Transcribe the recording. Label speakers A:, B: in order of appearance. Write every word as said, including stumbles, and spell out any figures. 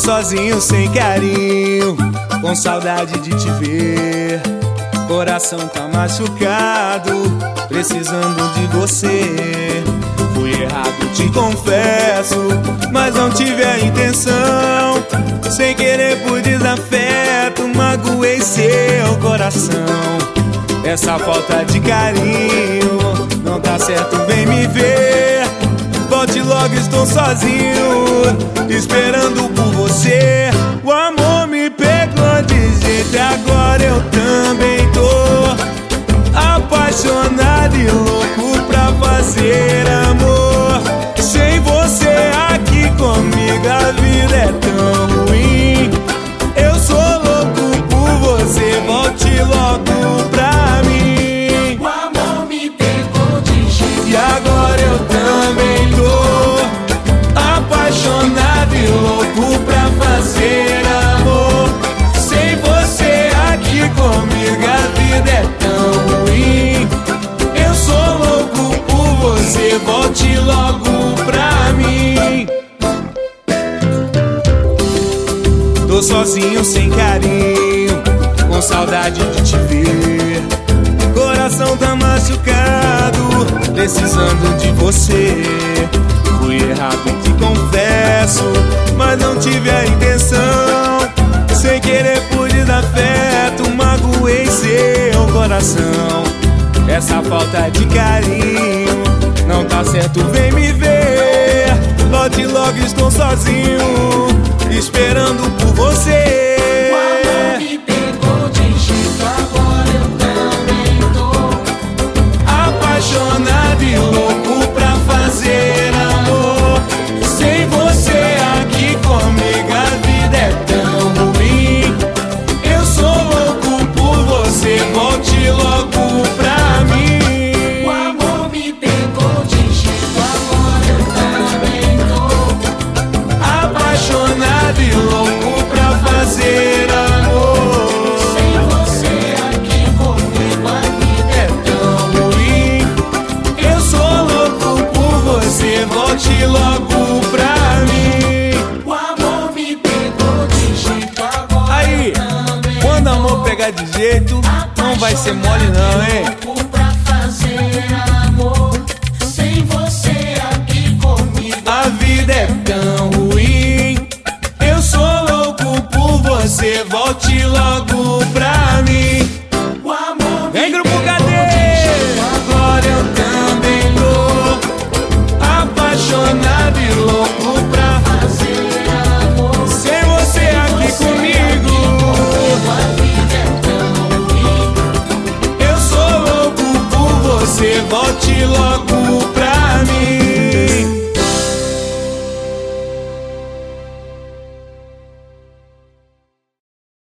A: sozinho sem carinho, com saudade de te ver. Coração tá machucado, precisando de você. Fui errado, te confesso, mas não tive a intenção. Sem querer por desafeto, magoei seu coração. Essa falta de carinho não tá certo, vem me ver. Volte logo, estou sozinho, esperando por você. O amor me pegou de jeito e agora eu também tô apaixonado e louco pra fazer amor. Sem você aqui comigo a vida é tão ruim. Eu sou louco por você, volte logo pra mim.
B: O amor me pegou de jeito
A: e agora eu também tô apaixonado e louco pra fazer amor. Sem você aqui comigo a vida é tão ruim. Eu sou louco por você, volte logo pra mim. Tô sozinho sem carinho, com saudade de te ver. Coração tá machucado, precisando de você. Fui errado, te confesso, mas não tive a intenção. Sem querer por desafeto, magoei seu coração. Essa falta de carinho não tá certo, vem me ver. Volte logo, estou sozinho, esperando por você.
B: O amor me pegou de jeito, agora eu também tô
A: apaixonado e louco pra fazer amor. Sem você aqui comigo a vida é tão ruim. Eu sou louco por você, volte logo pra mim.
B: O amor me pegou de jeito, agora eu também tô
A: apaixonado e louco pra fazer amor.
B: sem você aqui comigo a vida
A: É tão ruim. Eu sou louco por você, volte logo pra mim.
B: O amor me pegou de jeito, agora
A: Aí,
B: eu também
A: quando o amor pegar de jeito, não vai ser mole não, hein?
B: louco pra fazer amor. Sem você aqui comigo
A: A vida é tão ruim. Eu sou louco por você, volte logo pra